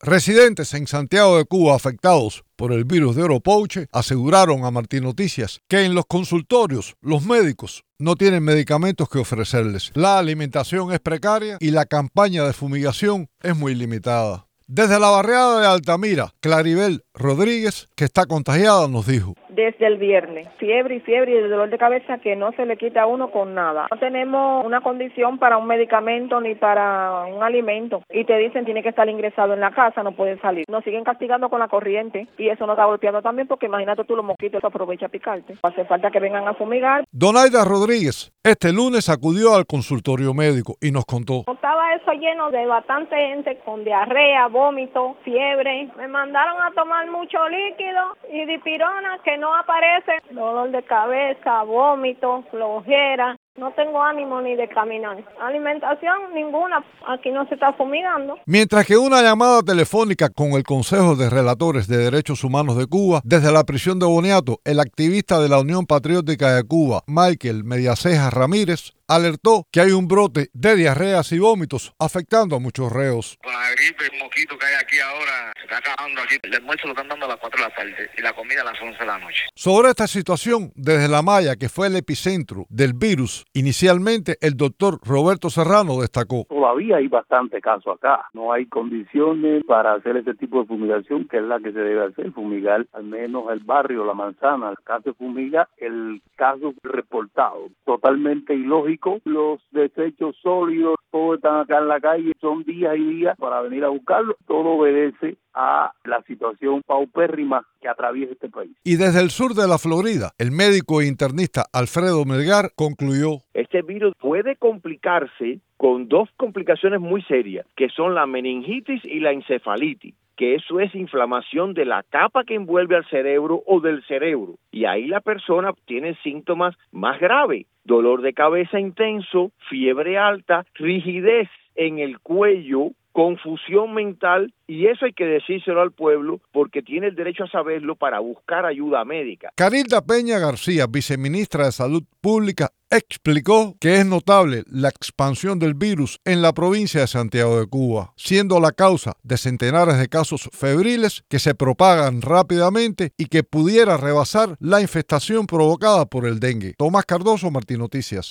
Residentes en Santiago de Cuba afectados por el virus de Oropouche aseguraron a Martín Noticias que en los consultorios los médicos no tienen medicamentos que ofrecerles. La alimentación es precaria y la campaña de fumigación es muy limitada. Desde la barriada de Altamira, Claribel Rodríguez, que está contagiada, nos dijo: desde el viernes, fiebre y dolor de cabeza que no se le quita a uno con nada. No tenemos una condición para un medicamento ni para un alimento. Y te dicen tiene que estar ingresado en la casa, no puede salir. Nos siguen castigando con la corriente y eso nos está golpeando también porque imagínate tú, los mosquitos aprovechan a picarte. Hace falta que vengan a fumigar. Donaida Rodríguez este lunes acudió al consultorio médico y nos contó: estaba eso lleno de bastante gente con diarrea, vómito, fiebre. Me mandaron a tomar mucho líquido y dipirona que no aparece, dolor de cabeza, vómito, flojera. No tengo ánimo ni de caminar. Alimentación ninguna. Aquí no se está fumigando. Mientras que una llamada telefónica con el Consejo de Relatores de Derechos Humanos de Cuba, desde la prisión de Boniato, el activista de la Unión Patriótica de Cuba, Michael Mediaceja Ramírez, alertó que hay un brote de diarreas y vómitos afectando a muchos reos. Con la gripe, el mosquito que hay aquí ahora, se está acabando aquí. El almuerzo lo están dando a las 4 de la tarde y la comida a las 11 de la noche. Sobre esta situación, desde La Maya, que fue el epicentro del virus, inicialmente el doctor Roberto Serrano destacó: todavía hay bastante caso acá. No hay condiciones para hacer ese tipo de fumigación, que es la que se debe hacer, fumigar al menos el barrio, la manzana. Acá se fumiga el caso reportado. Totalmente ilógico. Los desechos sólidos, todos están acá en la calle, son días y días para venir a buscarlos. Todo obedece a la situación paupérrima que atraviesa este país. Y desde el sur de la Florida, el médico e internista Alfredo Melgar concluyó: este virus puede complicarse con dos complicaciones muy serias, que son la meningitis y la encefalitis, que eso es inflamación de la capa que envuelve al cerebro o del cerebro. Y ahí la persona tiene síntomas más graves: dolor de cabeza intenso, fiebre alta, rigidez en el cuello, confusión mental, y eso hay que decírselo al pueblo porque tiene el derecho a saberlo para buscar ayuda médica. Carilda Peña García, viceministra de Salud Pública, explicó que es notable la expansión del virus en la provincia de Santiago de Cuba, siendo la causa de centenares de casos febriles que se propagan rápidamente y que pudiera rebasar la infestación provocada por el dengue. Tomás Cardoso, Martín Noticias.